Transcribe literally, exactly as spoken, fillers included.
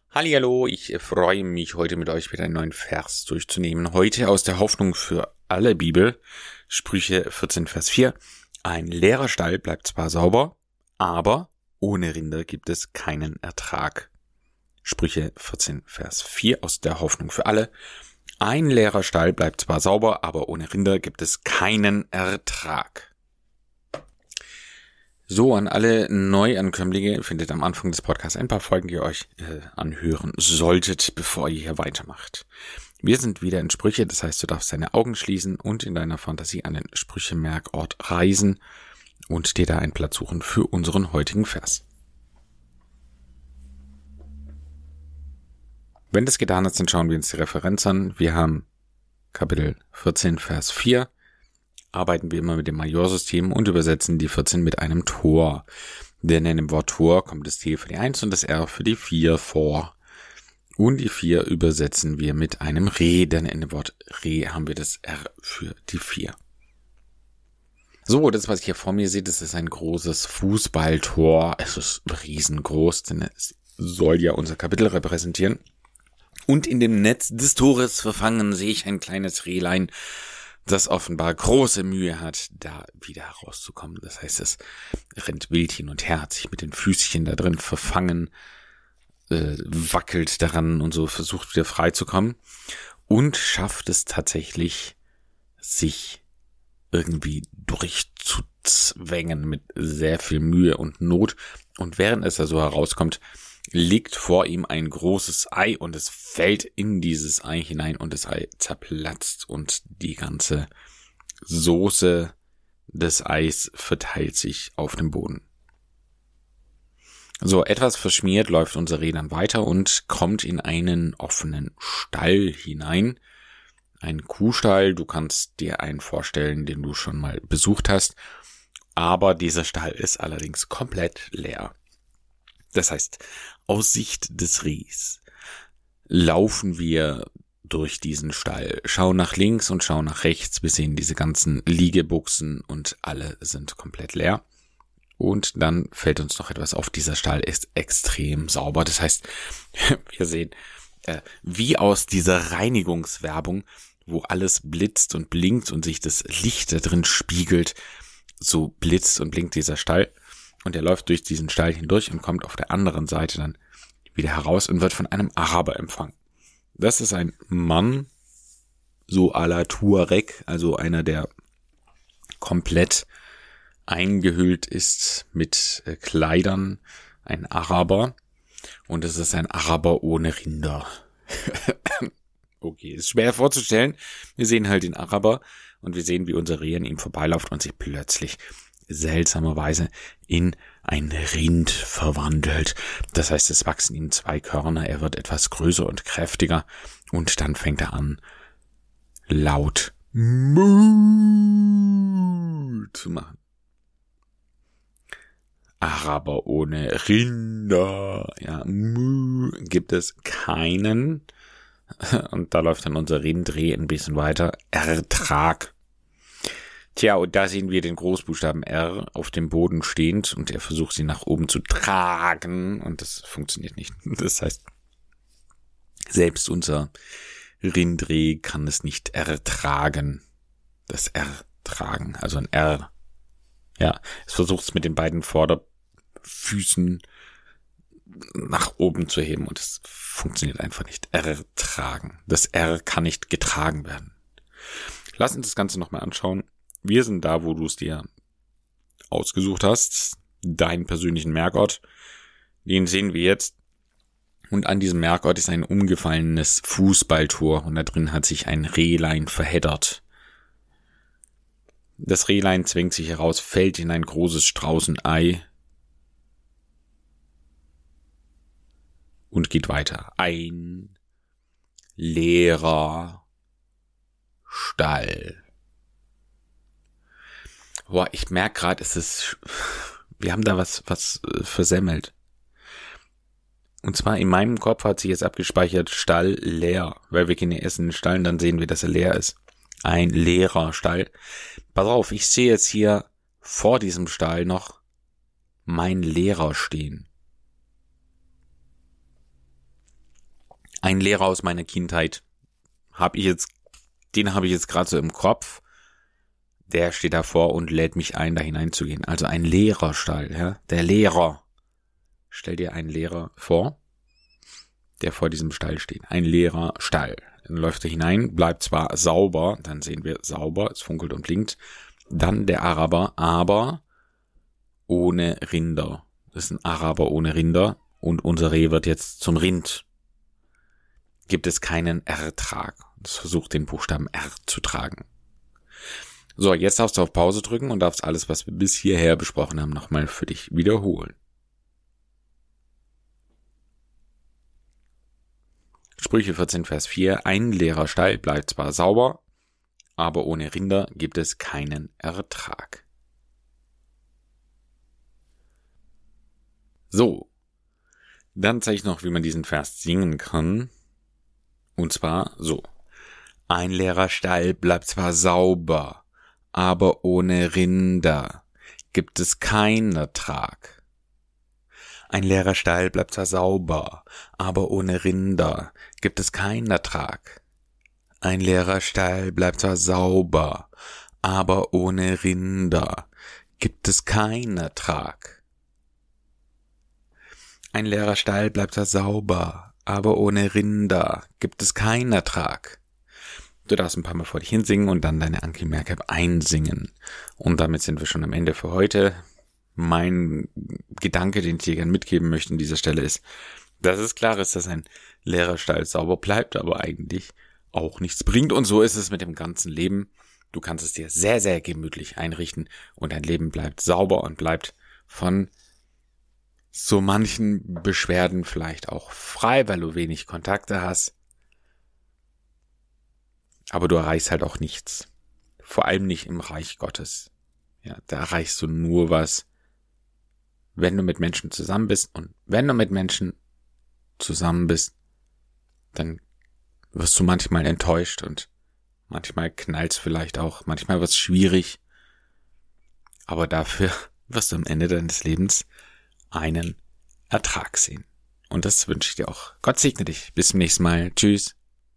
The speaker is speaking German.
Hallihallo, ich freue mich, heute mit euch wieder einen neuen Vers durchzunehmen. Heute aus der Hoffnung für alle Bibel, Sprüche vierzehn, Vers vier. Ein leerer Stall bleibt zwar sauber, aber ohne Rinder gibt es keinen Ertrag. Sprüche vierzehn, Vers vier aus der Hoffnung für alle. Ein leerer Stall bleibt zwar sauber, aber ohne Rinder gibt es keinen Ertrag. So, an alle Neuankömmlinge findet am Anfang des Podcasts ein paar Folgen, die ihr euch äh, anhören solltet, bevor ihr hier weitermacht. Wir sind wieder in Sprüche, das heißt, du darfst deine Augen schließen und in deiner Fantasie an den Sprüche-Merkort reisen und dir da einen Platz suchen für unseren heutigen Vers. Wenn das getan ist, dann schauen wir uns die Referenz an. Wir haben Kapitel vierzehn, Vers vier. Arbeiten wir immer mit dem Majorsystem und übersetzen die vierzehn mit einem Tor. Denn in dem Wort Tor kommt das T für die eins und das R für die vier vor. Und die vier übersetzen wir mit einem Re, denn in dem Wort Re haben wir das R für die vier. So, das, was ich hier vor mir sehe, das ist ein großes Fußballtor. Es ist riesengroß, denn es soll ja unser Kapitel repräsentieren. Und in dem Netz des Tores verfangen sehe ich ein kleines Rehlein, das offenbar große Mühe hat, da wieder herauszukommen. Das heißt, es rennt wild hin und her, hat sich mit den Füßchen da drin verfangen, äh, wackelt daran und so, versucht wieder freizukommen und schafft es tatsächlich, sich irgendwie durchzuzwängen mit sehr viel Mühe und Not. Und während es da so herauskommt, liegt vor ihm ein großes Ei und es fällt in dieses Ei hinein und das Ei zerplatzt und die ganze Soße des Eis verteilt sich auf dem Boden. So, etwas verschmiert läuft unser Reh dann weiter und kommt in einen offenen Stall hinein. Ein Kuhstall, du kannst dir einen vorstellen, den du schon mal besucht hast, aber dieser Stall ist allerdings komplett leer. Das heißt, aus Sicht des Rehs laufen wir durch diesen Stall, schauen nach links und schauen nach rechts. Wir sehen diese ganzen Liegebuchsen und alle sind komplett leer. Und dann fällt uns noch etwas auf, dieser Stall ist extrem sauber. Das heißt, wir sehen, äh, wie aus dieser Reinigungswerbung, wo alles blitzt und blinkt und sich das Licht da drin spiegelt, so blitzt und blinkt dieser Stall. Und er läuft durch diesen Stall hindurch und kommt auf der anderen Seite dann wieder heraus und wird von einem Araber empfangen. Das ist ein Mann, so à la Tuareg, also einer, der komplett eingehüllt ist mit äh, Kleidern, ein Araber. Und es ist ein Araber ohne Rinder. Okay, ist schwer vorzustellen. Wir sehen halt den Araber und wir sehen, wie unser Reh an ihm vorbeiläuft und sich plötzlich seltsamerweise in ein Rind verwandelt. Das heißt, es wachsen ihm zwei Körner, er wird etwas größer und kräftiger und dann fängt er an, laut Muh zu machen. Araber ohne Rinder, ja, Muh gibt es keinen. Und da läuft dann unser Rindreh ein bisschen weiter. Ertrag. Tja, und da sehen wir den Großbuchstaben R auf dem Boden stehend und er versucht sie nach oben zu tragen und das funktioniert nicht. Das heißt, selbst unser Rindreh kann es nicht ertragen. Das Ertragen, also ein R. Ja, es versucht es mit den beiden Vorderfüßen nach oben zu heben und es funktioniert einfach nicht. Ertragen. Das R kann nicht getragen werden. Lass uns das Ganze nochmal anschauen. Wir sind da, wo du es dir ausgesucht hast, deinen persönlichen Merkort. Den sehen wir jetzt. Und an diesem Merkort ist ein umgefallenes Fußballtor und da drin hat sich ein Rehlein verheddert. Das Rehlein zwängt sich heraus, fällt in ein großes Straußenei und geht weiter. Ein leerer Stall. Boah, ich merke gerade, es ist, wir haben da was, was äh, versemmelt. Und zwar in meinem Kopf hat sich jetzt abgespeichert, Stall leer, weil wir gehen ja erst in den Stall und dann sehen wir, dass er leer ist. Ein leerer Stall. Pass auf, ich sehe jetzt hier vor diesem Stall noch mein Lehrer stehen. Ein Lehrer aus meiner Kindheit, habe ich jetzt, den habe ich jetzt gerade so im Kopf. Der steht davor und lädt mich ein, da hineinzugehen. Also ein Lehrerstall, ja, der Lehrer. Stell dir einen Lehrer vor, der vor diesem Stall steht. Ein Lehrerstall. Dann läuft er hinein, bleibt zwar sauber, dann sehen wir sauber, es funkelt und blinkt. Dann der Araber, aber ohne Rinder. Das ist ein Araber ohne Rinder und unser Reh wird jetzt zum Rind. Gibt es keinen Ertrag. Das versucht den Buchstaben R zu tragen. So, jetzt darfst du auf Pause drücken und darfst alles, was wir bis hierher besprochen haben, nochmal für dich wiederholen. Sprüche vierzehn, Vers vier. Ein leerer Stall bleibt zwar sauber, aber ohne Rinder gibt es keinen Ertrag. So, dann zeige ich noch, wie man diesen Vers singen kann. Und zwar so. Ein leerer Stall bleibt zwar sauber, aber ohne Rinder gibt es keinen Ertrag. Ein leerer Stall bleibt zwar sauber, aber ohne Rinder gibt es keinen Ertrag. Ein leerer Stall bleibt zwar sauber, aber ohne Rinder gibt es keinen Ertrag. Ein leerer Stall bleibt zwar sauber, aber ohne Rinder gibt es keinen Ertrag. Du darfst ein paar Mal vor dich hinsingen und dann deine Anki Merkab einsingen. Und damit sind wir schon am Ende für heute. Mein Gedanke, den ich dir gerne mitgeben möchte an dieser Stelle ist, dass es klar ist, dass ein leerer Stall sauber bleibt, aber eigentlich auch nichts bringt. Und so ist es mit dem ganzen Leben. Du kannst es dir sehr, sehr gemütlich einrichten und dein Leben bleibt sauber und bleibt von so manchen Beschwerden vielleicht auch frei, weil du wenig Kontakte hast. Aber du erreichst halt auch nichts. Vor allem nicht im Reich Gottes. Ja, da erreichst du nur was, wenn du mit Menschen zusammen bist. Und wenn du mit Menschen zusammen bist, dann wirst du manchmal enttäuscht und manchmal knallt's vielleicht auch. Manchmal wird's schwierig. Aber dafür wirst du am Ende deines Lebens einen Ertrag sehen. Und das wünsche ich dir auch. Gott segne dich. Bis zum nächsten Mal. Tschüss.